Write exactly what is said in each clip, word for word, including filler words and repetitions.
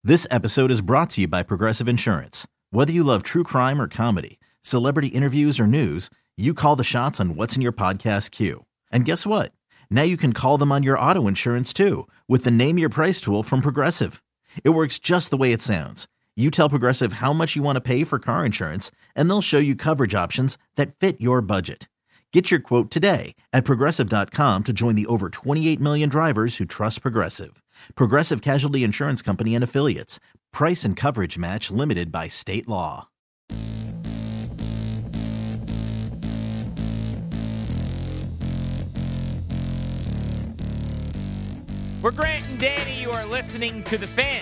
This episode is brought to you by Progressive Insurance. Whether you love true crime or comedy, celebrity interviews or news, you call the shots on what's in your podcast queue. And guess what? Now you can call them on your auto insurance too with the Name Your Price tool from Progressive. It works just the way it sounds. You tell Progressive how much you want to pay for car insurance, and they'll show you coverage options that fit your budget. Get your quote today at Progressive dot com to join the over twenty-eight million drivers who trust Progressive. Progressive Casualty Insurance Company and Affiliates. Price and coverage match limited by state law. We're Grant and Danny. You are listening to The Fan.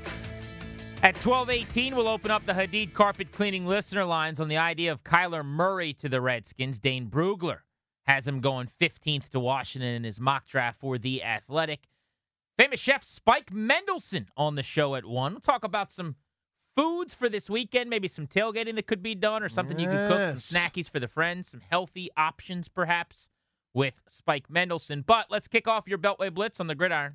At twelve eighteen, we'll open up the Hadid carpet cleaning listener lines on the idea of Kyler Murray to the Redskins. Dane Brugler has him going fifteenth to Washington in his mock draft for The Athletic. Famous chef Spike Mendelsohn on the show at one. We'll talk about some foods for this weekend, maybe some tailgating that could be done or something yes. you can cook, some snackies for the friends, some healthy options perhaps with Spike Mendelsohn. But let's kick off your Beltway Blitz on the gridiron.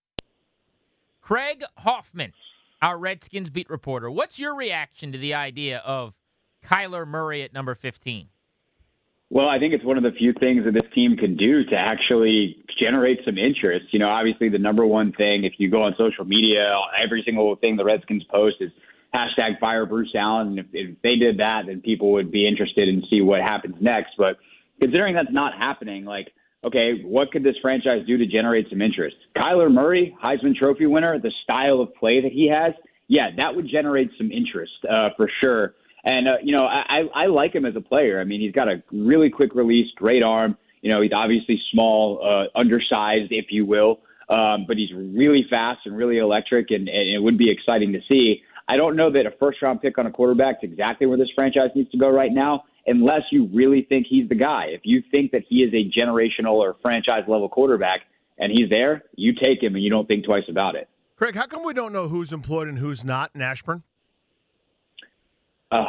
Craig Hoffman, our Redskins beat reporter. What's your reaction to the idea of Kyler Murray at number fifteen? Well, I think it's one of the few things that this team can do to actually generate some interest. You know, obviously the number one thing, if you go on social media, every single thing the Redskins post is hashtag fire Bruce Allen. And if, if they did that, then people would be interested in see what happens next. But considering that's not happening, like, okay, what could this franchise do to generate some interest? Kyler Murray, Heisman Trophy winner, the style of play that he has, yeah, that would generate some interest uh, for sure. And, uh, you know, I, I like him as a player. I mean, he's got a really quick release, great arm. You know, he's obviously small, uh, undersized, if you will, um, but he's really fast and really electric, and, and it would be exciting to see. I don't know that a first-round pick on a quarterback is exactly where this franchise needs to go right now, unless you really think he's the guy. If you think that he is a generational or franchise-level quarterback and he's there, you take him and you don't think twice about it. Craig, how come we don't know who's employed and who's not in Ashburn? Uh,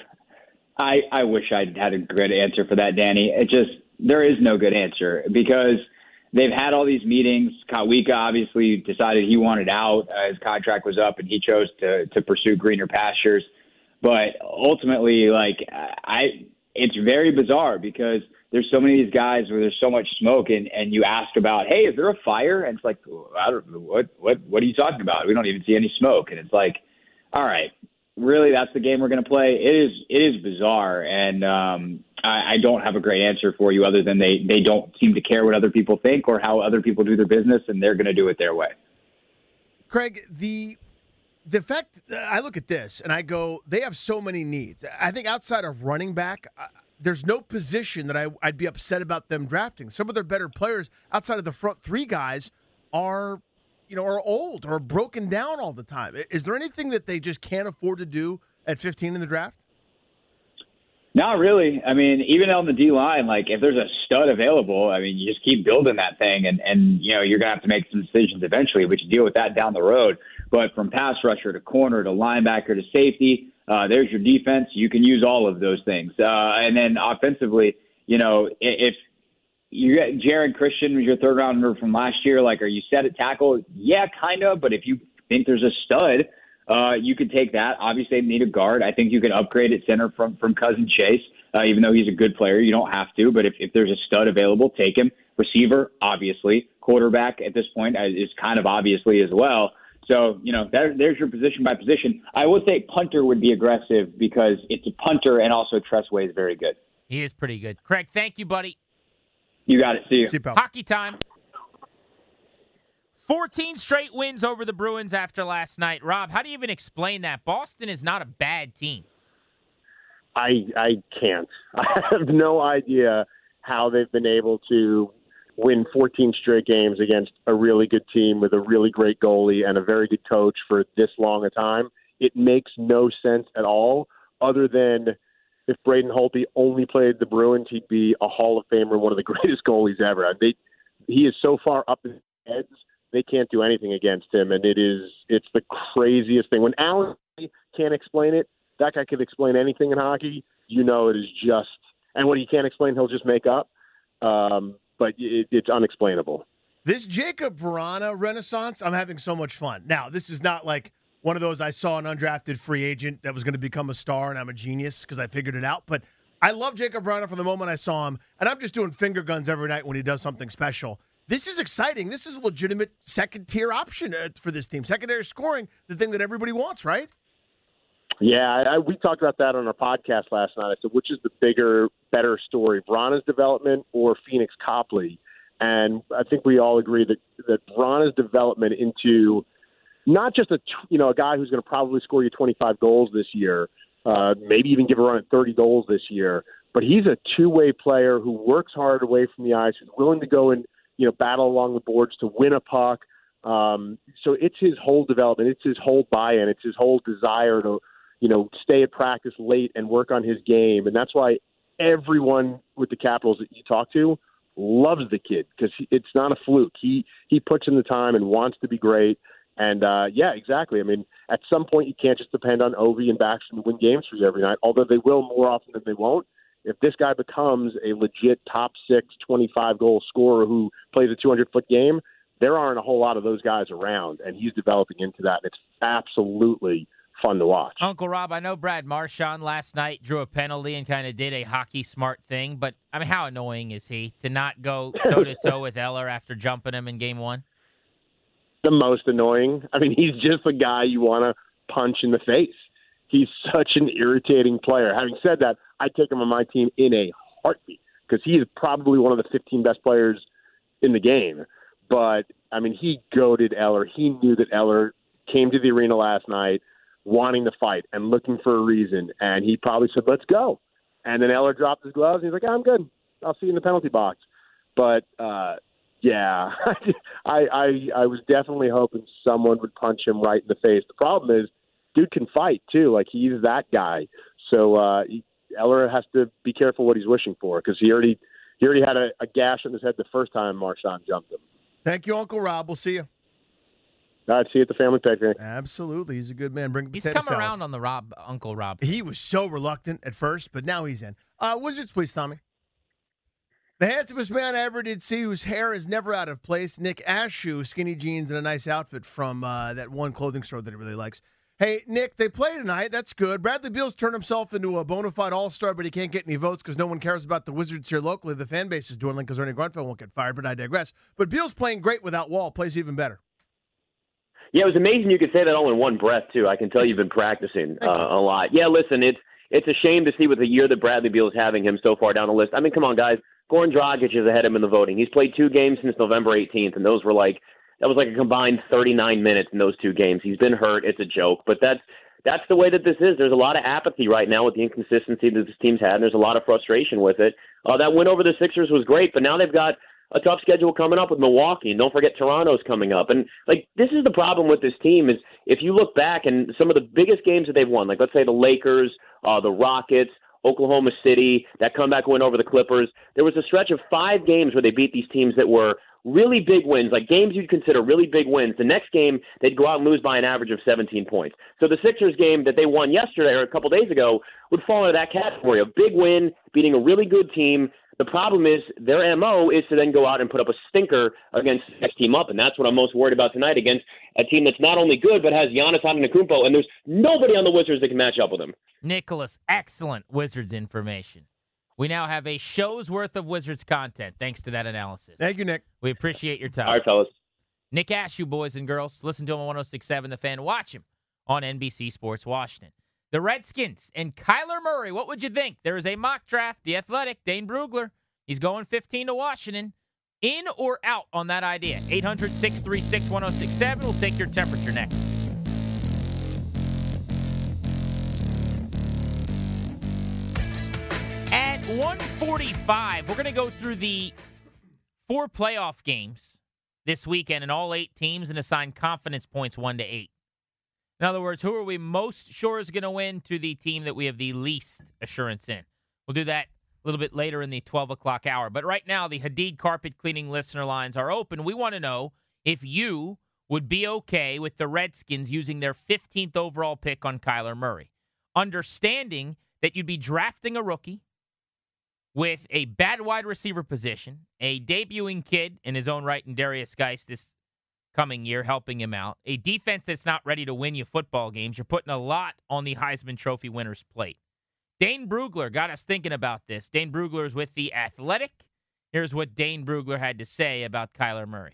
I I wish I'd had a good answer for that, Danny. It just, there is no good answer because they've had all these meetings. Kawika obviously decided he wanted out. Uh, his contract was up and he chose to to pursue greener pastures. But ultimately, like, I, it's very bizarre because there's so many of these guys where there's so much smoke, and, and you ask about, hey, is there a fire? And it's like, I don't know, what, what, what are you talking about? We don't even see any smoke. And it's like, all right, really, that's the game we're going to play? It is, it is bizarre. And um, I, I don't have a great answer for you other than they, they don't seem to care what other people think or how other people do their business, and they're going to do it their way. Craig, the The fact, I look at this and I go, they have so many needs. I think outside of running back, uh, there's no position that I, I'd be upset about them drafting. Some of their better players outside of the front three guys are, you know, are old or broken down all the time. Is there anything that they just can't afford to do at fifteen in the draft? Not really. I mean, even on the D-line, like, if there's a stud available, I mean, you just keep building that thing, and, and you know, you're going to have to make some decisions eventually, but you deal with that down the road. But from pass rusher to corner to linebacker to safety, uh, there's your defense. You can use all of those things. Uh, and then offensively, you know, if you get Jared Christian was your third rounder from last year, like, are you set at tackle? Yeah, kind of. But if you think there's a stud, uh, you could take that. Obviously, they need a guard. I think you can upgrade at center from, from Cousin Chase, uh, even though he's a good player. You don't have to. But if, if there's a stud available, take him. Receiver, obviously. Quarterback at this point is kind of obviously as well. So, you know, there, there's your position by position. I would say punter would be aggressive because it's a punter, and also Tressway is very good. He is pretty good. Craig, thank you, buddy. You got it. See you. See you, pal. Hockey time. fourteen straight wins over the Bruins after last night. Rob, how do you even explain that? Boston is not a bad team. I I can't. I have no idea how they've been able to win fourteen straight games against a really good team with a really great goalie and a very good coach for this long a time. It makes no sense at all, other than if Braden Holtby only played the Bruins, he'd be a Hall of Famer, one of the greatest goalies ever. They, he is so far up in heads, they can't do anything against him, and it is it's the craziest thing. When Allen can't explain it, that guy can explain anything in hockey. You know it is just – and what he can't explain, he'll just make up. Um, but it, it's unexplainable. This Jacob Vrana renaissance, I'm having so much fun. Now, this is not like one of those I saw an undrafted free agent that was going to become a star, and I'm a genius because I figured it out. But I love Jacob Vrana from the moment I saw him, and I'm just doing finger guns every night when he does something special. This is exciting. This is a legitimate second-tier option uh, for this team. Secondary scoring, the thing that everybody wants, right? Yeah, I, I, we talked about that on our podcast last night. I said, which is the bigger, better story, Vrana's development or Phoenix Copley? And I think we all agree that that Vrana's development into not just a you know a guy who's going to probably score you twenty-five goals this year, uh, maybe even give a run at thirty goals this year, but he's a two-way player who works hard away from the ice, who's willing to go and you know battle along the boards to win a puck. Um, so it's his whole development, it's his whole buy-in, it's his whole desire to you know stay at practice late and work on his game, and that's why everyone with the Capitals that you talk to loves the kid because it's not a fluke. He he puts in the time and wants to be great. And, uh, yeah, exactly. I mean, at some point you can't just depend on Ovi and Backstrom to win games for you every night, although they will more often than they won't. If this guy becomes a legit top six, twenty-five-goal scorer who plays a two hundred-foot game, there aren't a whole lot of those guys around, and he's developing into that. And it's absolutely fun to watch. Uncle Rob, I know Brad Marchand last night drew a penalty and kind of did a hockey smart thing, but I mean, how annoying is he to not go toe-to-toe with Eller after jumping him in game one? The most annoying. I mean, he's just a guy you want to punch in the face. He's such an irritating player. Having said that, I take him on my team in a heartbeat because he is probably one of the fifteen best players in the game. But, I mean, he goaded Eller. He knew that Eller came to the arena last night wanting to fight and looking for a reason, and he probably said, let's go. And then Eller dropped his gloves, and he's like, I'm good. I'll see you in the penalty box. But, uh, yeah, I, I I was definitely hoping someone would punch him right in the face. The problem is, dude can fight, too. Like, he's that guy. So uh, he, Eller has to be careful what he's wishing for because he already he already had a, a gash on his head the first time Marchand jumped him. Thank you, Uncle Rob. We'll see you. All right, see you at the family picnic. Absolutely. He's a good man. Bring He's potato come salad. around on the Rob, Uncle Rob. He was so reluctant at first, but now he's in. Uh, Wizards, please, Tommy. The handsomest man I ever did see, whose hair is never out of place, Nick Ashew, skinny jeans and a nice outfit from uh, that one clothing store that he really likes. Hey, Nick, they play tonight. That's good. Bradley Beal's turned himself into a bona fide all-star, but he can't get any votes because no one cares about the Wizards here locally. The fan base is dwindling because Ernie Grunfeld won't get fired, but I digress. But Beal's playing great without Wall, plays even better. Yeah, it was amazing you could say that all in one breath, too. I can tell you've been practicing uh, a lot. Yeah, listen, it's it's a shame to see with the year that Bradley Beal is having him so far down the list. I mean, come on, guys. Goran Dragic is ahead of him in the voting. He's played two games since November eighteenth, and those were like that was like a combined thirty-nine minutes in those two games. He's been hurt. It's a joke, but that's that's the way that this is. There's a lot of apathy right now with the inconsistency that this team's had, and there's a lot of frustration with it. Uh, that win over the Sixers was great, but now they've got a tough schedule coming up with Milwaukee, and don't forget Toronto's coming up. And like this is the problem with this team is if you look back and some of the biggest games that they've won, like let's say the Lakers, uh, the Rockets, Oklahoma City, that comeback win over the Clippers, there was a stretch of five games where they beat these teams that were really big wins, like games you'd consider really big wins. The next game, they'd go out and lose by an average of seventeen points. So the Sixers game that they won yesterday or a couple days ago would fall into that category. A big win, beating a really good team. The problem is their M O is to then go out and put up a stinker against the next team up, and that's what I'm most worried about tonight against a team that's not only good but has Giannis Antetokounmpo, and there's nobody on the Wizards that can match up with him. Nicholas, excellent Wizards information. We now have a show's worth of Wizards content thanks to that analysis. Thank you, Nick. We appreciate your time. All right, fellas. Nick Ashew, boys and girls. Listen to him on one oh six point seven The Fan. Watch him on N B C Sports Washington. The Redskins and Kyler Murray. What would you think? There is a mock draft. The Athletic, Dane Brugler. He's going fifteen to Washington. In or out on that idea? eight hundred, six three six, one oh six seven. We'll take your temperature next. At one forty-five, we're going to go through the four playoff games this weekend and all eight teams and assign confidence points one to eight. In other words, who are we most sure is going to win to the team that we have the least assurance in? We'll do that a little bit later in the twelve o'clock hour. But right now, the Hadid Carpet Cleaning listener lines are open. We want to know if you would be okay with the Redskins using their fifteenth overall pick on Kyler Murray, understanding that you'd be drafting a rookie with a bad wide receiver position, a debuting kid in his own right in Darius Geist, this coming year, helping him out. A defense that's not ready to win you football games. You're putting a lot on the Heisman Trophy winner's plate. Dane Brugler got us thinking about this. Dane Brugler is with The Athletic. Here's what Dane Brugler had to say about Kyler Murray.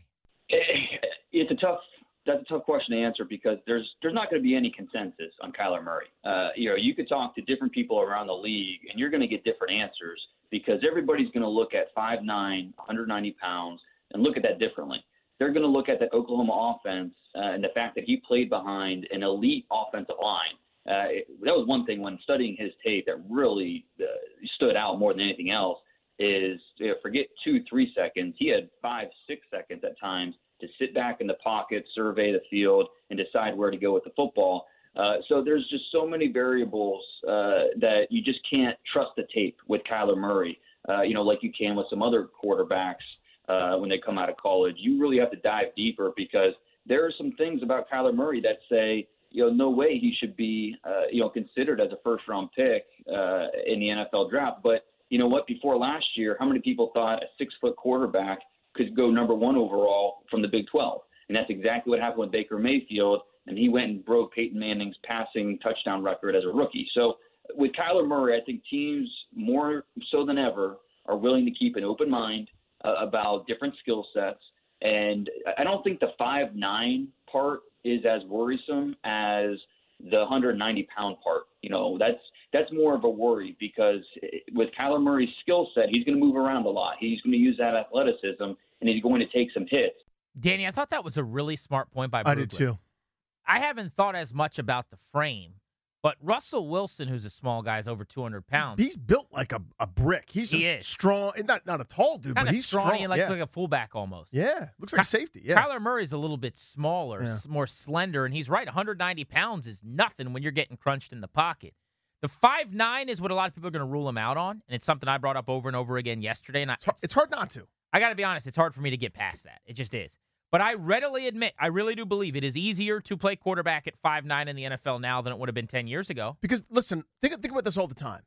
It's a tough that's a tough question to answer because there's there's not going to be any consensus on Kyler Murray. Uh, you know, you could talk to different people around the league, and you're going to get different answers because everybody's going to look at five nine, one hundred ninety pounds, and look at that differently. They're going to look at that Oklahoma offense uh, and the fact that he played behind an elite offensive line. Uh, it, that was one thing when studying his tape that really uh, stood out more than anything else is, you know, forget two, three seconds. He had five, six seconds at times to sit back in the pocket, survey the field, and decide where to go with the football. Uh, so there's just so many variables uh, that you just can't trust the tape with Kyler Murray, uh, you know, like you can with some other quarterbacks uh, when they come out of college. You really have to dive deeper because there are some things about Kyler Murray that say, you know, no way he should be, uh, you know, considered as a first-round pick uh, in the N F L draft. But you know what? Before last year, how many people thought a six-foot quarterback could go number one overall from the Big twelve? And that's exactly what happened with Baker Mayfield, and he went and broke Peyton Manning's passing touchdown record as a rookie. So with Kyler Murray, I think teams more so than ever are willing to keep an open mind uh, about different skill sets. And I don't think the five nine part is as worrisome as the one hundred ninety pound part. You know, that's that's more of a worry because with Kyler Murray's skill set, he's going to move around a lot. He's going to use that athleticism, and he's going to take some hits. Danny, I thought that was a really smart point by Brugler. I did too. I haven't thought as much about the frame, but Russell Wilson, who's a small guy, is over two hundred pounds. He's built like a, a brick. He's he a is. strong, not not a tall dude, Kinda but he's strong. strong. He looks yeah. like a fullback almost. yeah, looks like a safety. Yeah, Kyler Murray's a little bit smaller, Yeah. s- more slender, and he's right. one hundred ninety pounds is nothing when you're getting crunched in the pocket. The five nine is what a lot of people are going to rule him out on, and it's something I brought up over and over again yesterday. And I, it's hard, it's hard not to. I got to be honest, it's hard for me to get past that. It just is. But I readily admit, I really do believe it is easier to play quarterback at five nine in the N F L now than it would have been ten years ago. Because listen, think think about this all the time.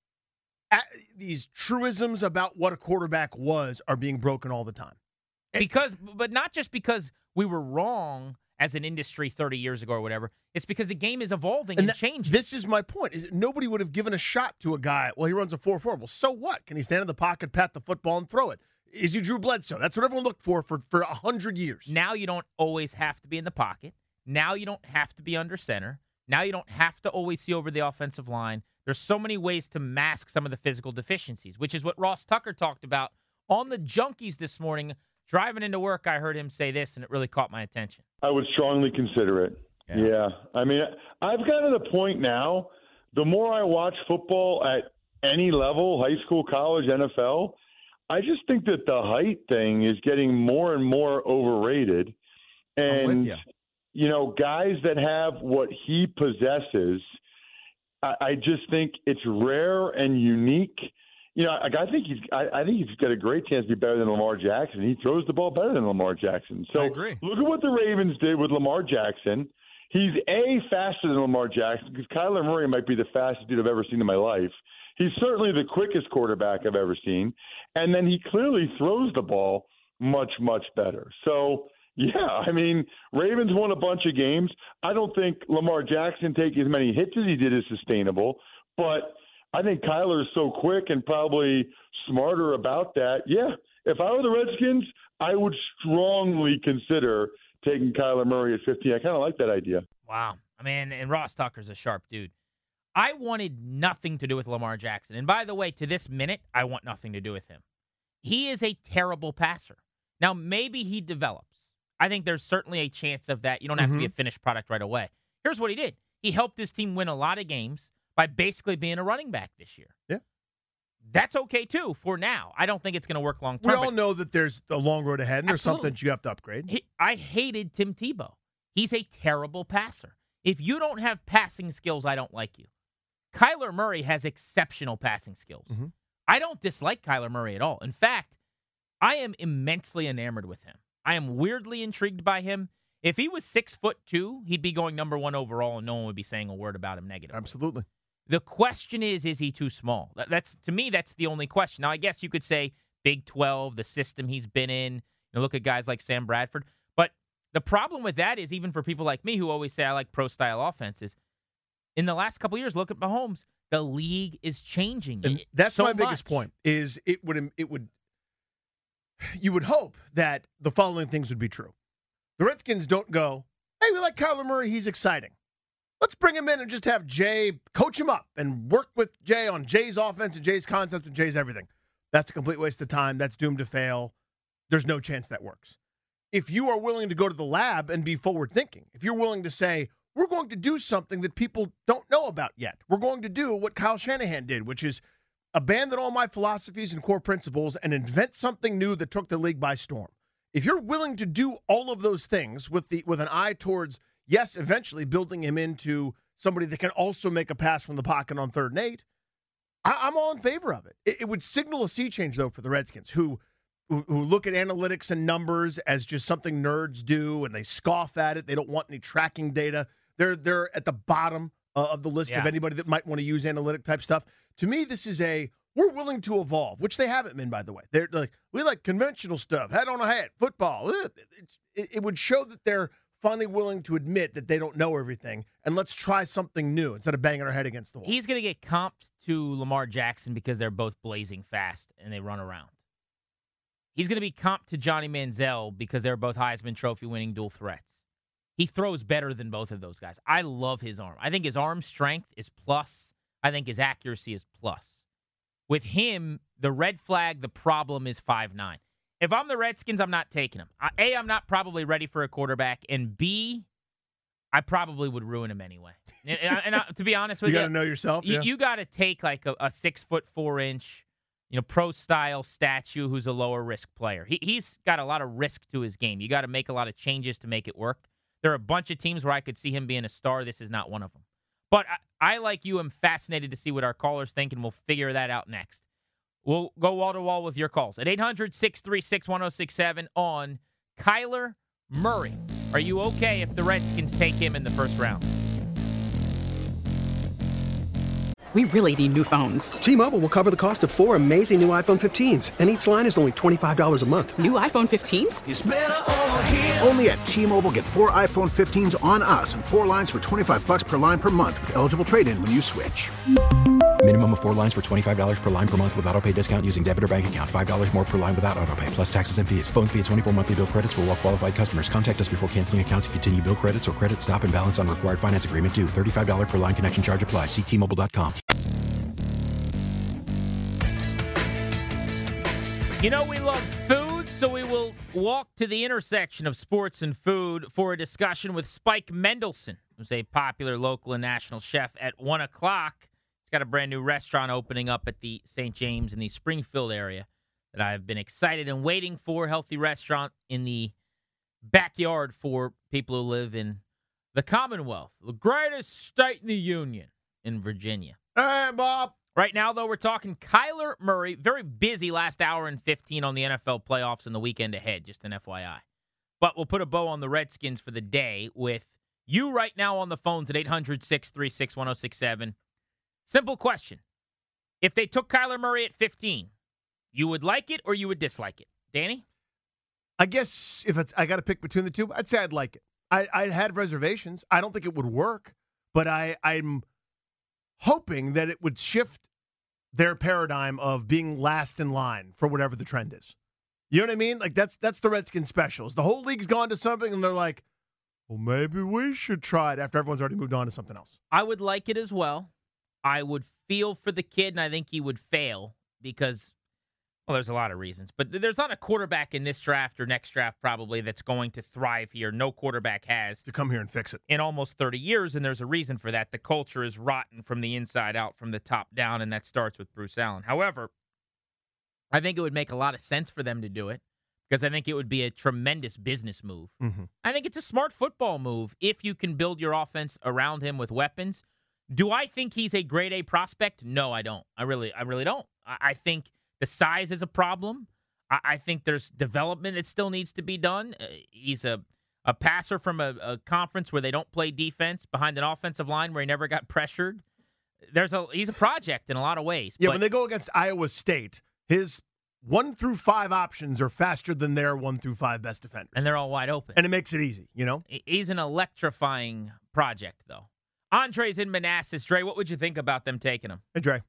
At, these truisms about what a quarterback was are being broken all the time. Because, but not just because we were wrong as an industry thirty years ago or whatever. It's because the game is evolving and, And that- changing. This is my point. Is nobody would have given a shot to a guy. Well, he runs a four four. Well, so what? Can he stand in the pocket, pat the football, and throw it? Is he Drew Bledsoe? That's what everyone looked for for for a hundred years. Now you don't always have to be in the pocket. Now you don't have to be under center. Now you don't have to always see over the offensive line. There's so many ways to mask some of the physical deficiencies, which is what Ross Tucker talked about on the Junkies this morning. Driving into work, I heard him say this, and it really caught my attention. I would strongly consider it. Yeah. yeah. I mean, I've gotten to the point now, the more I watch football at any level, high school, college, N F L, I just think that the height thing is getting more and more overrated. And, I'm with you. you know, guys that have what he possesses, I, I just think it's rare and unique. You know, I, I think he's. I, I think he's got a great chance to be better than Lamar Jackson. He throws the ball better than Lamar Jackson. So I agree. Look at what the Ravens did with Lamar Jackson. He's a faster than Lamar Jackson because Kyler Murray might be the fastest dude I've ever seen in my life. He's certainly the quickest quarterback I've ever seen, and then he clearly throws the ball much, much better. So. Yeah, I mean, Ravens won a bunch of games. I don't think Lamar Jackson taking as many hits as he did is sustainable, but I think Kyler is so quick and probably smarter about that. Yeah, if I were the Redskins, I would strongly consider taking Kyler Murray at fifteen. I kind of like that idea. Wow. I mean, and Ross Tucker's a sharp dude. I wanted nothing to do with Lamar Jackson. And by the way, to this minute, I want nothing to do with him. He is a terrible passer. Now, maybe he develops. I think there's certainly a chance of that. You don't have Mm-hmm. to be a finished product right away. Here's what he did. He helped his team win a lot of games by basically being a running back this year. Yeah. That's okay, too, for now. I don't think it's going to work long We term. all know that there's a long road ahead, and there's Absolutely. something that you have to upgrade. He, I hated Tim Tebow. He's a terrible passer. If you don't have passing skills, I don't like you. Kyler Murray has exceptional passing skills. Mhm. I don't dislike Kyler Murray at all. In fact, I am immensely enamored with him. I am weirdly intrigued by him. If he was six foot two, he'd be going number one overall, and no one would be saying a word about him negative. Absolutely. The question is, is he too small? That, that's to me, that's the only question. Now, I guess you could say Big twelve, the system he's been in. You know, look at guys like Sam Bradford. But The problem with that is, even for people like me who always say I like pro-style offenses, in the last couple of years, look at Mahomes. The league is changing. And it that's so my biggest much. point, is it would it would you would hope that the following things would be true. The Redskins don't go, hey, we like Kyler Murray, he's exciting. Let's bring him in and just have Jay coach him up and work with Jay on Jay's offense and Jay's concepts and Jay's everything. That's a complete waste of time. That's doomed to fail. There's no chance that works. If you are willing to go to the lab and be forward-thinking, if you're willing to say, we're going to do something that people don't know about yet. We're going to do what Kyle Shanahan did, which is abandon all my philosophies and core principles and invent something new that took the league by storm. If you're willing to do all of those things with the with an eye towards, yes, eventually building him into somebody that can also make a pass from the pocket on third and eight, I, I'm all in favor of it. it. It would signal a sea change, though, for the Redskins, who, who who look at analytics and numbers as just something nerds do, and they scoff at it. They don't want any tracking data. They're they're at the bottom uh, of the list yeah. of anybody that might want to use analytic type stuff. To me, this is a we're willing to evolve, which they haven't been, by the way. They're like, we like conventional stuff, head on a hat, football. It, it, it would show that they're finally willing to admit that they don't know everything, and let's try something new instead of banging our head against the wall. He's going to get comped to Lamar Jackson because they're both blazing fast and they run around. He's going to be comped to Johnny Manziel because they're both Heisman Trophy winning dual threats. He throws better than both of those guys. I love his arm. I think his arm strength is plus. I think his accuracy is plus. With him, the red flag, the problem is five nine. If I'm the Redskins, I'm not taking him. A, I'm not probably ready for a quarterback, and B, I probably would ruin him anyway. And, and, and uh, to be honest with you you, got to know yourself. you, Yeah. you got to take like a, a six foot four inch, you know, pro style statue who's a lower risk player. He, he's got a lot of risk to his game. You got to make a lot of changes to make it work. There are a bunch of teams where I could see him being a star. This is not one of them. But I, I, like you, am fascinated to see what our callers think, and we'll figure that out next. We'll go wall-to-wall with your calls at eight hundred, six three six, one oh six seven on Kyler Murray. Are you okay if the Redskins take him in the first round? We really need new phones. T-Mobile will cover the cost of four amazing new iPhone fifteens, and each line is only twenty-five dollars a month. New iPhone fifteens? It's better over here. Only at T-Mobile, get four iPhone fifteens on us and four lines for twenty-five bucks per line per month with eligible trade-in when you switch. Minimum of four lines for twenty-five dollars per line per month with autopay discount using debit or bank account. five dollars more per line without autopay, plus taxes and fees. Phone fee at twenty-four monthly bill credits for well-qualified customers. Contact us before canceling account to continue bill credits or credit stop and balance on required finance agreement due. thirty-five dollars per line connection charge applies. See T Mobile dot com. You know we love food, so we will walk to the intersection of sports and food for a discussion with Spike Mendelson, who's a popular local and national chef at one o'clock. He's got a brand new restaurant opening up at the Saint James in the Springfield area that I've been excited and waiting for. Healthy restaurant in the backyard for people who live in the Commonwealth, the greatest state in the Union in Virginia. Hey, Bob. Right now, though, we're talking Kyler Murray. Very busy last hour and fifteen on the N F L playoffs and the weekend ahead, just an F Y I. But we'll put a bow on the Redskins for the day with you right now on the phones at eight hundred, six three six, one oh six seven. Simple question. If they took Kyler Murray at fifteen, you would like it or you would dislike it? Danny? I guess if it's I got to pick between the two, I'd say I'd like it. I, I had reservations. I don't think it would work, but I, I'm hoping that it would shift their paradigm of being last in line for whatever the trend is. You know what I mean? Like, that's that's the Redskins specials. The whole league's gone to something, and they're like, well, maybe we should try it after everyone's already moved on to something else. I would like it as well. I would feel for the kid, and I think he would fail because, well, there's a lot of reasons. But there's not a quarterback in this draft or next draft probably that's going to thrive here. No quarterback has. To come here and fix it. In almost thirty years, and there's a reason for that. The culture is rotten from the inside out, from the top down, and that starts with Bruce Allen. However, I think it would make a lot of sense for them to do it because I think it would be a tremendous business move. Mm-hmm. I think it's a smart football move if you can build your offense around him with weapons. Do I think he's a grade A prospect? No, I don't. I really, I really don't. I, I think the size is a problem. I, I think there's development that still needs to be done. Uh, he's a, a passer from a, a conference where they don't play defense behind an offensive line where he never got pressured. There's a he's a project in a lot of ways. Yeah, but when they go against Iowa State, his one through five options are faster than their one through five best defenders. And they're all wide open. And it makes it easy, you know? He's an electrifying project, though. Andre's in Manassas. Dre, what would you think about them taking him? Hey, Dre.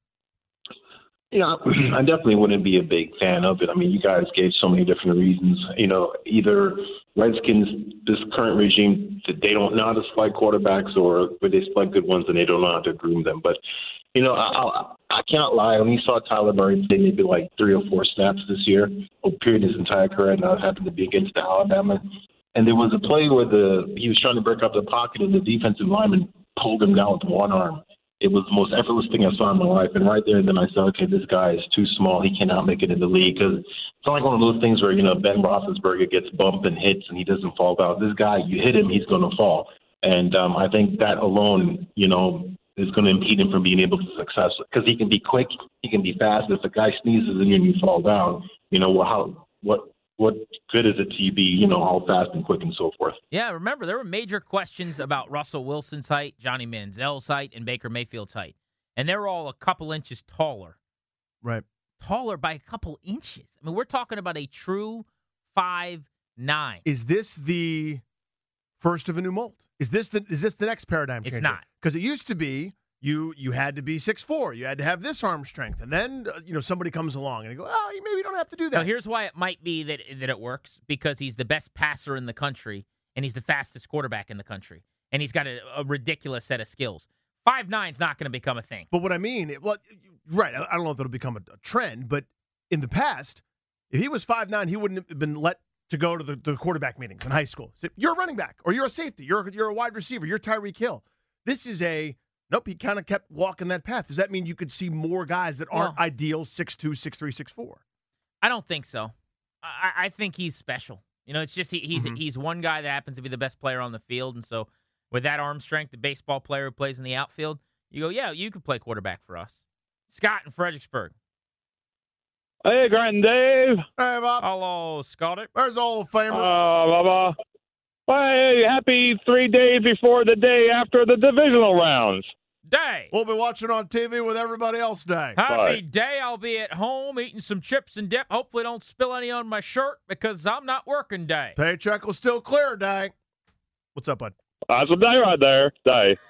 Yeah, I definitely wouldn't be a big fan of it. I mean, you guys gave so many different reasons. You know, either Redskins, this current regime, they don't know how to select quarterbacks, or but they select good ones and they don't know how to groom them. But, you know, I, I, I can't lie. I only saw Kyler Murray play maybe like three or four snaps this year, or period his entire career, and that happened to be against the Alabama. And there was a play where the he was trying to break up the pocket, and the defensive lineman pulled him down with one arm. It was the most effortless thing I saw in my life. And right there, then I said, okay, this guy is too small. He cannot make it in the league. Because it's not like one of those things where, you know, Ben Roethlisberger gets bumped and hits and he doesn't fall down. This guy, you hit him, he's going to fall. And um, I think that alone, you know, is going to impede him from being able to success. Because he can be quick, he can be fast. If a guy sneezes in you and you fall down, you know, well, how what what good is it to you be, you know, all fast and quick and so forth? Yeah, remember, there were major questions about Russell Wilson's height, Johnny Manziel's height, and Baker Mayfield's height. And they're all a couple inches taller. Right. Taller by a couple inches. I mean, we're talking about a true five nine. Is this the first of a new mold? Is this the is this the next paradigm changer? It's not. Because it used to be you you had to be six foot four. You had to have this arm strength. And then, uh, you know, somebody comes along and you go, oh, you maybe don't have to do that. So here's why it might be that, that it works. Because he's the best passer in the country, and he's the fastest quarterback in the country. And he's got a, a ridiculous set of skills. five nine's not going to become a thing. But what I mean, it, well, right, I don't know if it'll become a, a trend, but in the past, if he was five nine, he wouldn't have been let to go to the, the quarterback meetings in high school. So you're a running back, or you're a safety, you're, you're a wide receiver, you're Tyreek Hill. This is a, nope, he kind of kept walking that path. Does that mean you could see more guys that aren't well, ideal six two, six three, six four? I don't think so. I, I think he's special. You know, it's just he, he's mm-hmm. he's one guy that happens to be the best player on the field, and so with that arm strength, the baseball player who plays in the outfield, you go, yeah, you could play quarterback for us. Scott in Fredericksburg. Hey, Grant and Dave. Hey, Bob. Hello, Scotty. There's old famer. Uh, Baba. Hey, happy three days before the day after the divisional rounds. Day. We'll be watching on T V with everybody else day. Happy Bye. day. I'll be at home eating some chips and dip. Hopefully don't spill any on my shirt because I'm not working day. Paycheck will still clear day. What's up, bud? That's a day right there. Day.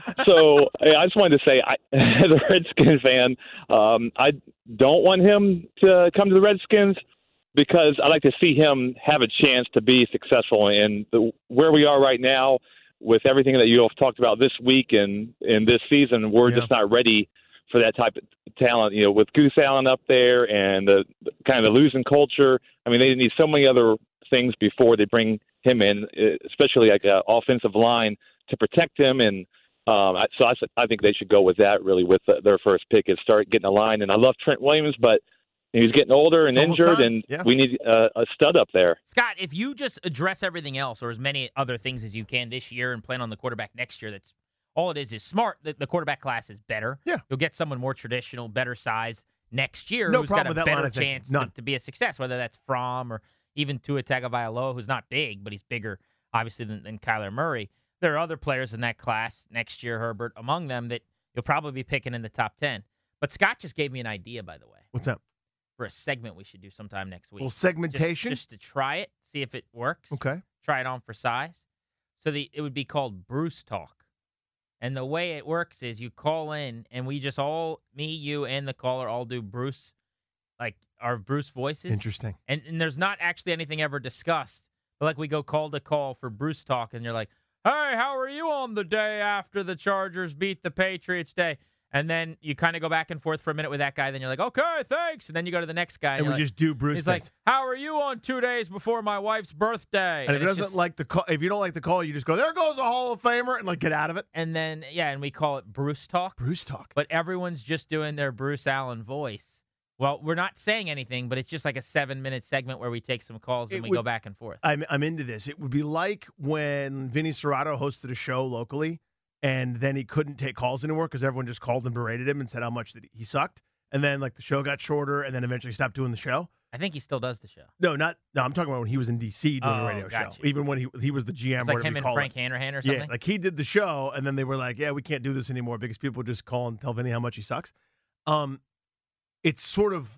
So I just wanted to say, I, as a Redskins fan, um, I don't want him to come to the Redskins because I like to see him have a chance to be successful. And the, where we are right now, with everything that you have talked about this week and in this season, we're yeah. just not ready for that type of talent. You know, with Goose Allen up there and the, the kind of the losing culture. I mean, they need so many other things before they bring him in, especially like an offensive line to protect him. And um, I, so I, I think they should go with that really with the, their first pick is start getting a line. And I love Trent Williams, but he's getting older and injured, time. and yeah. we need uh, a stud up there. Scott, if you just address everything else or as many other things as you can this year and plan on the quarterback next year, that's all it is is smart. The, the quarterback class is better. Yeah. You'll get someone more traditional, better sized next year no who's got a better chance to, to be a success, whether that's Fromm or even Tua Tagovailoa, who's not big, but he's bigger, obviously, than, than Kyler Murray. There are other players in that class next year, Herbert, among them, that you'll probably be picking in the top ten. But Scott just gave me an idea, by the way. What's that? For a segment we should do sometime next week. Well, segmentation? Just, just to try it, see if it works. Okay. Try it on for size. So the it would be called Bruce Talk. And the way it works is you call in, and we just all, me, you, and the caller all do Bruce, like our Bruce voices. Interesting. And, and there's not actually anything ever discussed. But like we go call to call for Bruce Talk, and you're like, hey, how are you on the day after the Chargers beat the Patriots day? And then you kind of go back and forth for a minute with that guy. Then you're like, okay, thanks. And then you go to the next guy. And, and we like, just do Bruce. He's like, how are you on two days before my wife's birthday? And, and if it doesn't just, like the call, if you don't like the call, you just go, there goes a Hall of Famer, and like get out of it. And then yeah, and we call it Bruce Talk. Bruce Talk. But everyone's just doing their Bruce Allen voice. Well, we're not saying anything, but it's just like a seven-minute segment where we take some calls and it we would, go back and forth. I'm I'm into this. It would be like when Vinny Serrato hosted a show locally, and then he couldn't take calls anymore because everyone just called and berated him and said how much that he sucked. And then like the show got shorter, and then eventually stopped doing the show. I think he still does the show. No, not no. I'm talking about when he was in D C doing oh, a radio gotcha. show. Even when he he was the G M. It's like whatever him you and call Frank it. Hanrahan or something. Yeah, like he did the show, and then they were like, "Yeah, we can't do this anymore because people just call and tell Vinny how much he sucks." Um, it's sort of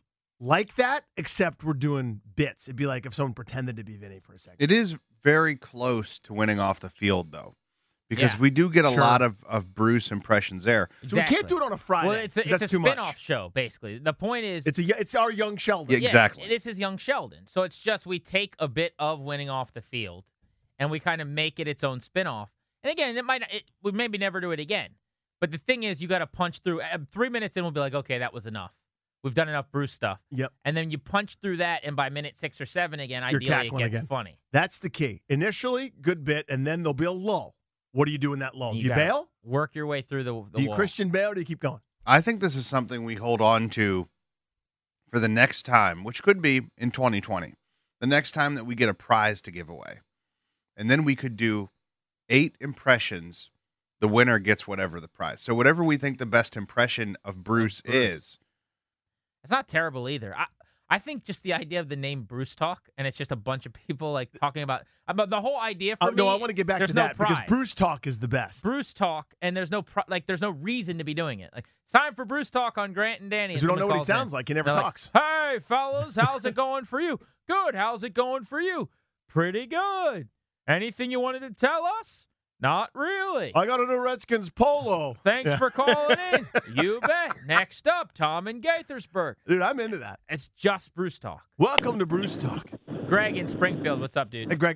like that, except we're doing bits. It'd be like if someone pretended to be Vinny for a second. It is very close to winning off the field, though, because Yeah. we do get a Sure. lot of, of Bruce impressions there. So we can't do it on a Friday. Well, it's a, 'cause it's that's a too spin-off much. show, basically. The point is... It's a it's our young Sheldon. Yeah, exactly. Yeah, this is young Sheldon. So it's just we take a bit of winning off the field, and we kind of make it its own spin-off. And again, it might not, it, we maybe never do it again. But the thing is, you got to punch through. Uh, three minutes in, we'll be like, okay, that was enough. We've done enough Bruce stuff. Yep. And then you punch through that, and by minute six or seven again, You're ideally it cackling gets again. funny. That's the key. Initially, good bit, and then there'll be a lull. What do you do in that lull? Do you gotta bail? Work your way through the, the Do you wall. Christian bail or do you keep going? I think this is something we hold on to for the next time, which could be in twenty twenty, the next time that we get a prize to give away. And then we could do eight impressions. The winner gets whatever the prize. So whatever we think the best impression of Bruce is. It's not terrible either. I, I think just the idea of the name Bruce Talk, and it's just a bunch of people like talking about about the whole idea for Uh, me. no, I want to get back there's to no that because prize. Bruce Talk is the best. Bruce Talk, and there's no pro- like there's no reason to be doing it. Like it's time for Bruce Talk on Grant and Danny. 'Cause and we don't know someone what he calls sounds in. like. He never They're like, talks. Hey, fellas, how's it going for you? Good. How's it going for you? Pretty good. Anything you wanted to tell us? Not really. I got a new Redskins polo. Thanks Yeah. for calling in. You bet. Next up, Tom in Gaithersburg. Dude, I'm into that. It's just Bruce Talk. Welcome to Bruce Talk. Greg in Springfield, what's up, dude? Hey, Greg.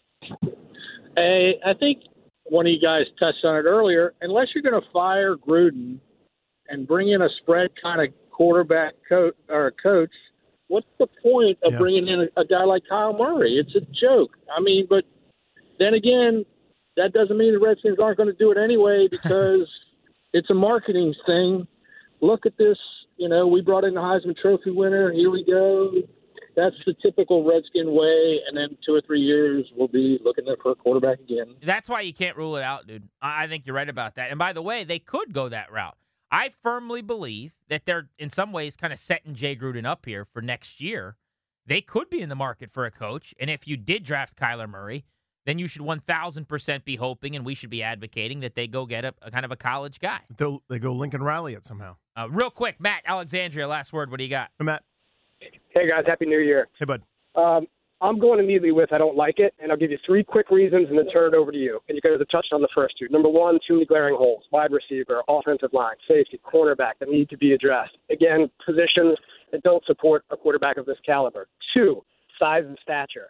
Hey, I think one of you guys touched on it earlier. Unless you're going to fire Gruden and bring in a spread kind of quarterback coach or a coach, what's the point of Yeah. bringing in a, a guy like Kyle Murray? It's a joke. I mean, but then again, that doesn't mean the Redskins aren't going to do it anyway because it's a marketing thing. Look at this. You know, we brought in the Heisman Trophy winner. Here we go. That's the typical Redskin way. And then two or three years, we'll be looking for a quarterback again. That's why you can't rule it out, dude. I I think you're right about that. And by the way, they could go that route. I firmly believe that they're, in some ways, kind of setting Jay Gruden up here for next year. They could be in the market for a coach. And if you did draft Kyler Murray, then you should one thousand percent be hoping, and we should be advocating that they go get a, a kind of a college guy. They'll, they go Lincoln Riley it somehow. Uh, real quick, Matt, Alexandria, last word. What do you got? Hey, Matt. Hey, guys. Happy New Year. Hey, bud. Um, I'm going immediately with I don't like it, and I'll give you three quick reasons and then turn it over to you. And you guys have touched on the first two. Number one, too many glaring holes. Wide receiver, offensive line, safety, cornerback that need to be addressed. Again, positions that don't support a quarterback of this caliber. Two, size and stature.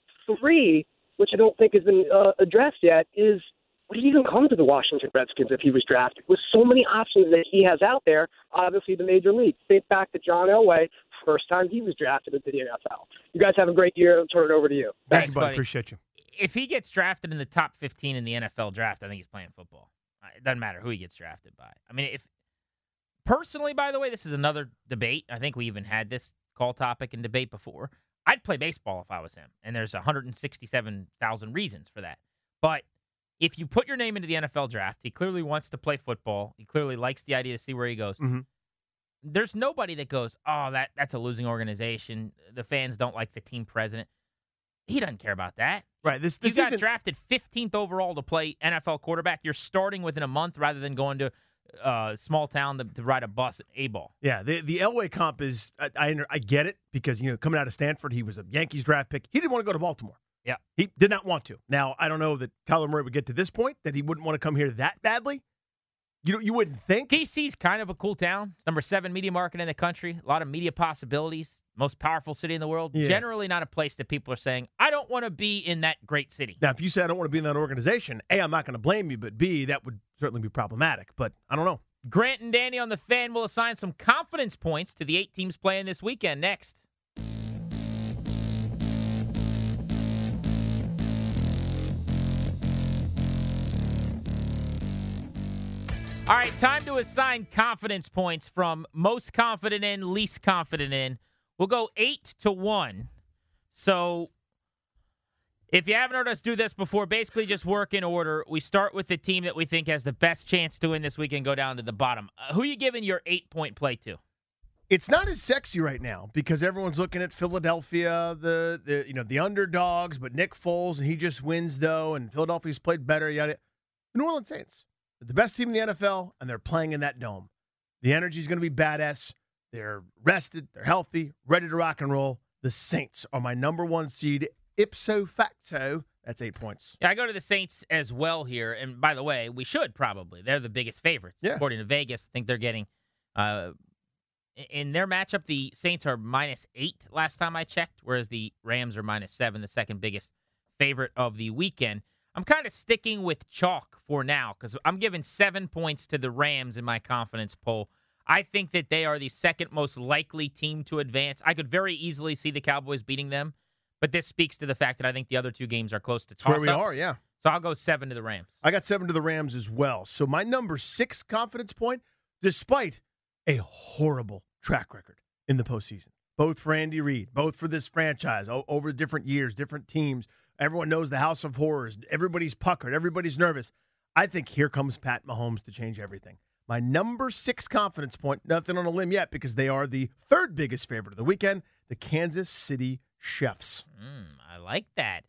Three, which I don't think has been uh, addressed yet, is would he even come to the Washington Redskins if he was drafted? With so many options that he has out there, obviously the major league. Think back to John Elway, first time he was drafted into the N F L. You guys have a great year. I'll turn it over to you. Thanks, Thanks, buddy. buddy. Appreciate you. If he gets drafted in the top fifteen in the N F L draft, I think he's playing football. Uh, It doesn't matter who he gets drafted by. I mean, if personally, by the way, this is another debate. I think we even had this call topic and debate before. I'd play baseball if I was him, and there's one hundred sixty-seven thousand reasons for that. But if you put your name into the N F L draft, he clearly wants to play football. He clearly likes the idea to see where he goes. Mm-hmm. There's nobody that goes, oh, that that's a losing organization. The fans don't like the team president. He doesn't care about that. Right. This this you got isn't drafted fifteenth overall to play N F L quarterback. You're starting within a month rather than going to uh, small town to, to ride a bus at A-ball. Yeah, the the Elway comp is I, I I get it because you know coming out of Stanford he was a Yankees draft pick. He didn't want to go to Baltimore. Yeah, he did not want to. Now I don't know that Kyler Murray would get to this point that he wouldn't want to come here that badly. You you wouldn't think. D C's kind of a cool town. It's number seven media market in the country. A lot of media possibilities. Most powerful city in the world. Yeah. Generally not a place that people are saying, I don't want to be in that great city. Now, if you say I don't want to be in that organization, A, I'm not going to blame you, but B, that would certainly be problematic. But I don't know. Grant and Danny on the Fan will assign some confidence points to the eight teams playing this weekend next. All right, time to assign confidence points from most confident in, least confident in. We'll go eight to one. So if you haven't heard us do this before, basically just work in order. We start with the team that we think has the best chance to win this weekend, go down to the bottom. Uh, who are you giving your eight-point play to? It's not as sexy right now because everyone's looking at Philadelphia, the, the you know the underdogs, but Nick Foles, and he just wins, though, and Philadelphia's played better. Yada. The New Orleans Saints, they're the best team in the N F L, and they're playing in that dome. The energy is going to be badass. They're rested. They're healthy, ready to rock and roll. The Saints are my number one seed. Ipso facto, that's eight points. Yeah, I go to the Saints as well here. And by the way, we should probably. They're the biggest favorites. Yeah. According to Vegas, I think they're getting, uh, in their matchup, the Saints are minus eight last time I checked, whereas the Rams are minus seven, the second biggest favorite of the weekend. I'm kind of sticking with chalk for now because I'm giving seven points to the Rams in my confidence poll. I think that they are the second most likely team to advance. I could very easily see the Cowboys beating them, but this speaks to the fact that I think the other two games are close to toss-ups. That's where we are, yeah. So I'll go seven to the Rams. I got seven to the Rams as well. So my number six confidence point, despite a horrible track record in the postseason, both for Andy Reid, both for this franchise, o- over different years, different teams. Everyone knows the House of Horrors. Everybody's puckered. Everybody's nervous. I think here comes Pat Mahomes to change everything. My number six confidence point, nothing on a limb yet because they are the third biggest favorite of the weekend, the Kansas City Chiefs. Mm, I like that.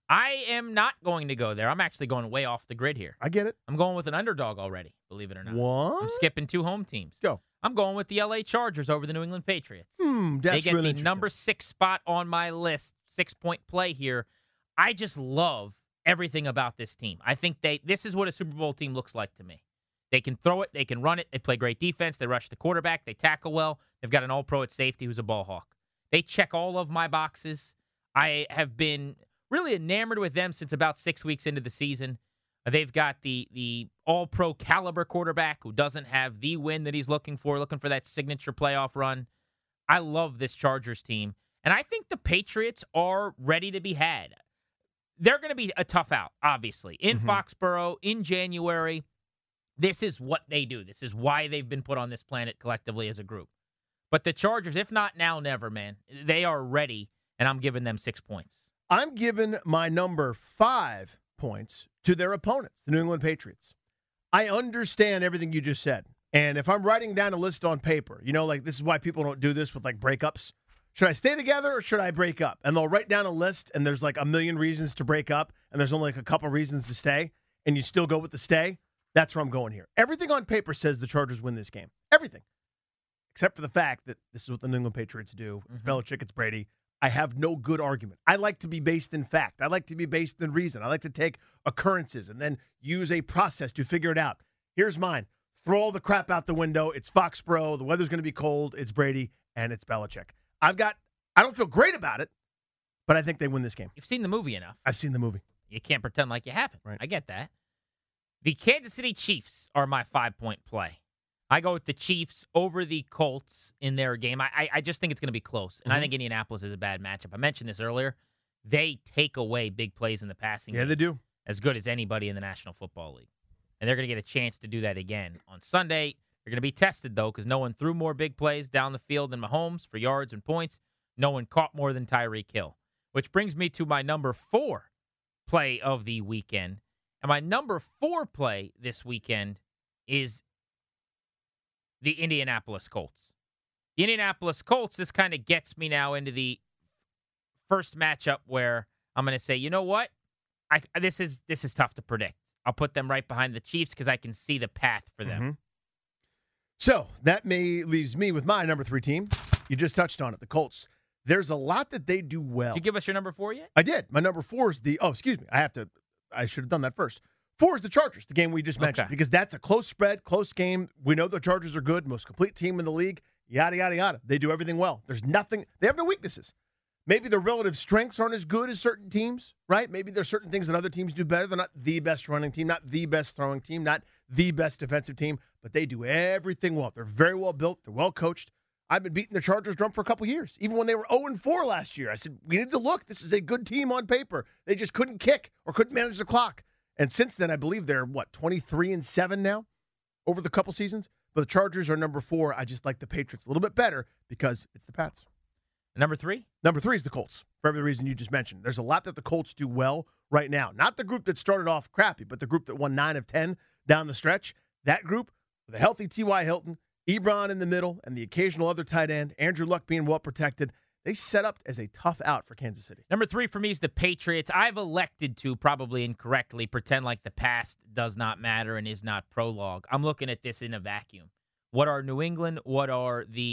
I am not going to go there. I'm actually going way off the grid here. I get it. I'm going with an underdog already, believe it or not. What? I'm skipping two home teams. Go. I'm going with the L A Chargers over the New England Patriots. Hmm, that's They get really the interesting. number six spot on my list, six-point play here. I just love everything about this team. I think they this is what a Super Bowl team looks like to me. They can throw it. They can run it. They play great defense. They rush the quarterback. They tackle well. They've got an all-pro at safety who's a ball hawk. They check all of my boxes. I have been really enamored with them since about six weeks into the season. They've got the the all-pro caliber quarterback who doesn't have the win that he's looking for, looking for that signature playoff run. I love this Chargers team. And I think the Patriots are ready to be had. They're going to be a tough out, obviously, in Mhm. Foxborough, in January. This is what they do. This is why they've been put on this planet collectively as a group. But the Chargers, if not now, never, man. They are ready, and I'm giving them six points. I'm giving my number five points to their opponents, the New England Patriots. I understand everything you just said. And if I'm writing down a list on paper, you know, like this is why people don't do this with like breakups. Should I stay together or should I break up? And they'll write down a list and there's like a million reasons to break up and there's only like a couple reasons to stay and you still go with the stay. That's where I'm going here. Everything on paper says the Chargers win this game. Everything. Except for the fact that this is what the New England Patriots do. It's Belichick, it's Brady. I have no good argument. I like to be based in fact. I like to be based in reason. I like to take occurrences and then use a process to figure it out. Here's mine. Throw all the crap out the window. It's Foxborough. The weather's going to be cold. It's Brady, and it's Belichick. I've got, I don't feel great about it, but I think they win this game. You've seen the movie enough. I've seen the movie. You can't pretend like you haven't. Right. I get that. The Kansas City Chiefs are my five-point play. I go with the Chiefs over the Colts in their game. I I, I just think it's going to be close, and Mhm. I think Indianapolis is a bad matchup. I mentioned this earlier. They take away big plays in the passing Yeah, game they do. as good as anybody in the National Football League. And they're going to get a chance to do that again on Sunday. They're going to be tested, though, because no one threw more big plays down the field than Mahomes for yards and points. No one caught more than Tyreek Hill, which brings me to my number four play of the weekend. And my number four play this weekend is the Indianapolis Colts. The Indianapolis Colts, this kind of gets me now into the first matchup where I'm going to say, you know what? I, this is this is tough to predict. I'll put them right behind the Chiefs because I can see the path for them. Mhm. So that may leaves me with my number three team. You just touched on it, the Colts. There's a lot that they do well. Did you give us your number four yet? I did. My number four is the, oh, excuse me. I have to, I should have done that first. Four is the Chargers, the game we just mentioned, Okay. because that's a close spread, close game. We know the Chargers are good, most complete team in the league, yada, yada, yada. They do everything well. There's nothing, they have no weaknesses. Maybe their relative strengths aren't as good as certain teams, right? Maybe there's certain things that other teams do better. They're not the best running team, not the best throwing team, not the best defensive team, but they do everything well. They're very well built. They're well coached. I've been beating the Chargers drum for a couple years. Even when they were oh and four last year, I said, we need to look. This is a good team on paper. They just couldn't kick or couldn't manage the clock. And since then, I believe they're, what, twenty-three and seven now over the couple seasons? But the Chargers are number four. I just like the Patriots a little bit better because it's the Pats. Number three? Number three is the Colts, for every reason you just mentioned. There's a lot that the Colts do well right now. Not the group that started off crappy, but the group that won nine of ten down the stretch. That group, with a healthy T Y. Hilton, Ebron in the middle, and the occasional other tight end, Andrew Luck being well protected, they set up as a tough out for Kansas City. Number three for me is the Patriots. I've elected to, probably incorrectly, pretend like the past does not matter and is not prologue. I'm looking at this in a vacuum. What are New England? What are the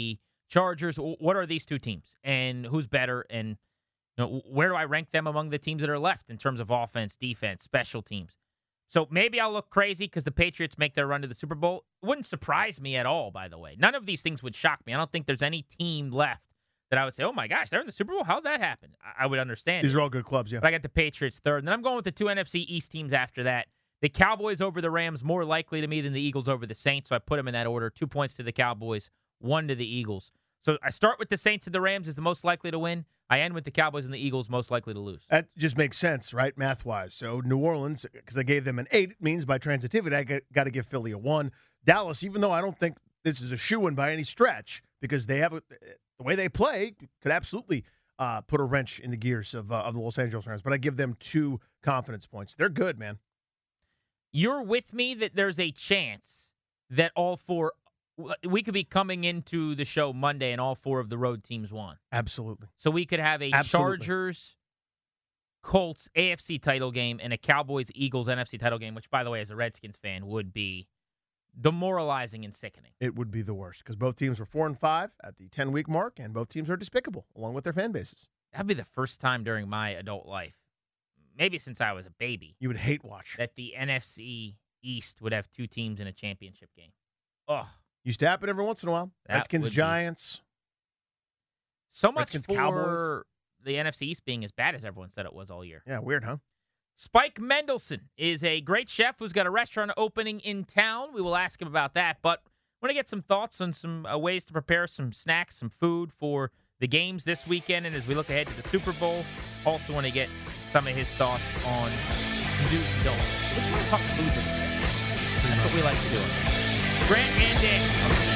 Chargers. What are these two teams, and who's better, and you know, where do I rank them among the teams that are left in terms of offense, defense, special teams? So maybe I'll look crazy because the Patriots make their run to the Super Bowl. It wouldn't surprise me at all, by the way. None of these things would shock me. I don't think there's any team left that I would say, oh, my gosh, they're in the Super Bowl? How'd that happen? I, I would understand. These it. are all good clubs, yeah. But I got the Patriots third. And then I'm going with the two N F C East teams after that. The Cowboys over the Rams, more likely to me than the Eagles over the Saints. So I put them in that order. Two points to the Cowboys, one to the Eagles. So I start with the Saints and the Rams as the most likely to win. I end with the Cowboys and the Eagles most likely to lose. That just makes sense, right, math-wise. So New Orleans, because I gave them an eight, it means by transitivity I got to give Philly a one. Dallas, even though I don't think this is a shoo-in by any stretch, because they have a, the way they play could absolutely uh, put a wrench in the gears of, uh, of the Los Angeles Rams. But I give them two confidence points. They're good, man. You're with me that there's a chance that all four – we could be coming into the show Monday and all four of the road teams won. Absolutely. So we could have a Absolutely. Chargers, Colts A F C title game and a Cowboys, Eagles N F C title game, which, by the way, as a Redskins fan, would be demoralizing and sickening. It would be the worst because both teams were four and five at the ten-week mark, and both teams are despicable, along with their fan bases. That'd be the first time during my adult life, maybe since I was a baby, you would hate watch, that the N F C East would have two teams in a championship game. Oh. Used to happen every once in a while. That Redskins, Giants. So much Redskins, for Cowboys. The N F C East being as bad as everyone said it was all year. Yeah, weird, huh? Spike Mendelson is a great chef who's got a restaurant opening in town. We will ask him about that. But I want to get some thoughts on some uh, ways to prepare some snacks, some food for the games this weekend. And as we look ahead to the Super Bowl, also want to get some of his thoughts on do's and don'ts. We just want to talk food this week. That's what we like to do. Grant and Dan.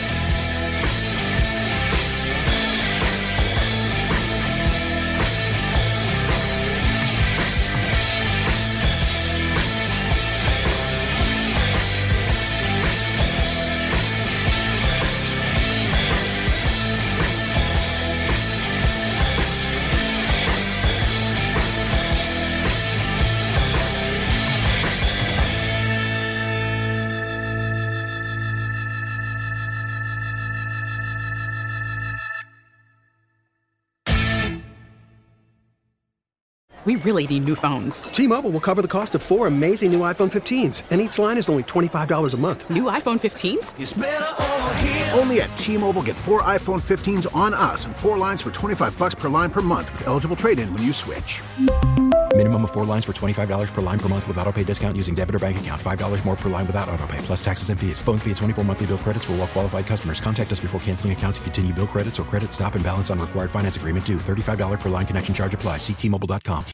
We really need new phones. T-Mobile will cover the cost of four amazing new iPhone fifteens, and each line is only twenty-five dollars a month. New iPhone fifteens? It's better over here. Only at T-Mobile, get four iPhone fifteens on us and four lines for twenty-five dollars per line per month with eligible trade-in when you switch. Minimum of four lines for twenty-five dollars per line per month with autopay discount using debit or bank account. five dollars more per line without autopay, plus taxes and fees. Phone fee at twenty-four monthly bill credits for well-qualified customers. Contact us before canceling account to continue bill credits or credit stop and balance on required finance agreement due. thirty-five dollars per line connection charge applies. See T Mobile dot com.